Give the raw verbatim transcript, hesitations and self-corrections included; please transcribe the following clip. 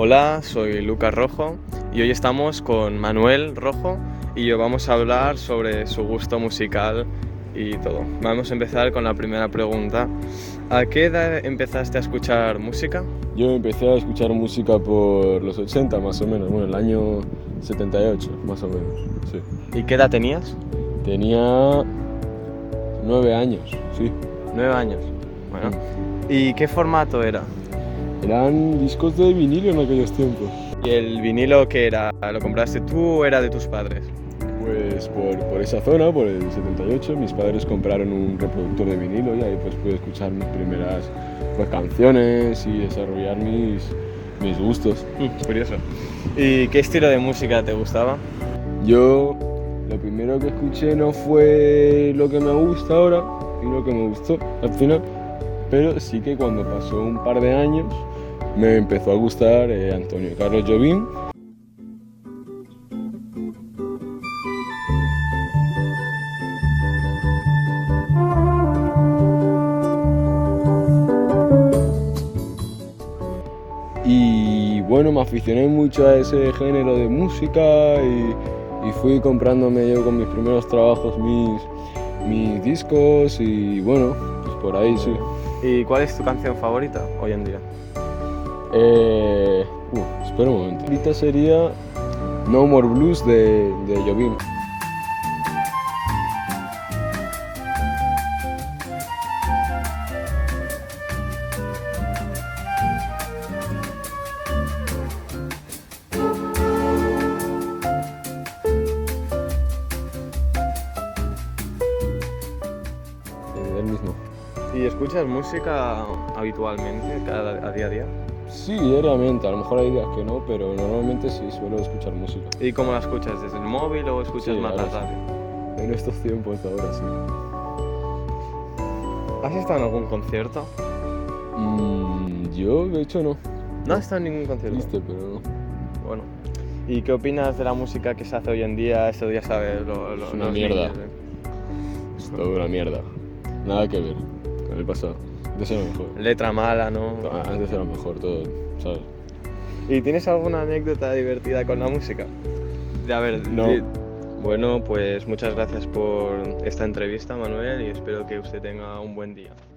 Hola, soy Lucas Rojo y hoy estamos con Manuel Rojo y hoy vamos a hablar sobre su gusto musical y todo. Vamos a empezar con la primera pregunta. ¿A qué edad empezaste a escuchar música? Yo empecé a escuchar música por los ochenta más o menos, bueno, el año setenta y ocho más o menos, sí. ¿Y qué edad tenías? Tenía nueve años, sí. Nueve años. Bueno. ¿Y qué formato era? Eran discos de vinilo en aquellos tiempos. ¿Y el vinilo que era? ¿Lo compraste tú o era de tus padres? Pues por, por esa zona, por el setenta y ocho, mis padres compraron un reproductor de vinilo y ahí pues pude escuchar mis primeras pues, canciones y desarrollar mis, mis gustos. Mm, curioso. ¿Y qué estilo de música te gustaba? Yo lo primero que escuché no fue lo que me gusta ahora y lo que me gustó al final, pero sí que cuando pasó un par de años me empezó a gustar eh, Antonio Carlos Jobim. Y bueno, me aficioné mucho a ese género de música y, y fui comprándome yo con mis primeros trabajos mis, mis discos y bueno, pues por ahí sí. ¿Y cuál es tu canción favorita hoy en día? Eh, uh, espera un momento. Ahorita sería No More Blues de, de Jobim. El mismo. ¿Y escuchas música habitualmente, cada, a día a día? Sí, diariamente, a lo mejor hay días que no, pero normalmente sí suelo escuchar música. ¿Y cómo la escuchas? ¿Desde el móvil o escuchas Sí, más la ahora sí. radio? En estos tiempos ahora sí. ¿Has estado en algún concierto? Mm, yo, de hecho, no. No has estado en ningún concierto. Triste, pero no. Bueno. ¿Y qué opinas de la música que se hace hoy en día? Eso ya sabes, lo, lo, Es una los mierda. niños, ¿eh? Es toda una mierda. Nada que ver con el pasado. Antes era mejor. Letra mala, ¿no? Ah, Antes era mejor todo, ¿sabes? ¿Y tienes alguna anécdota divertida con la música? De, a ver, No. di- Bueno, pues muchas gracias por esta entrevista, Manuel, y espero que usted tenga un buen día.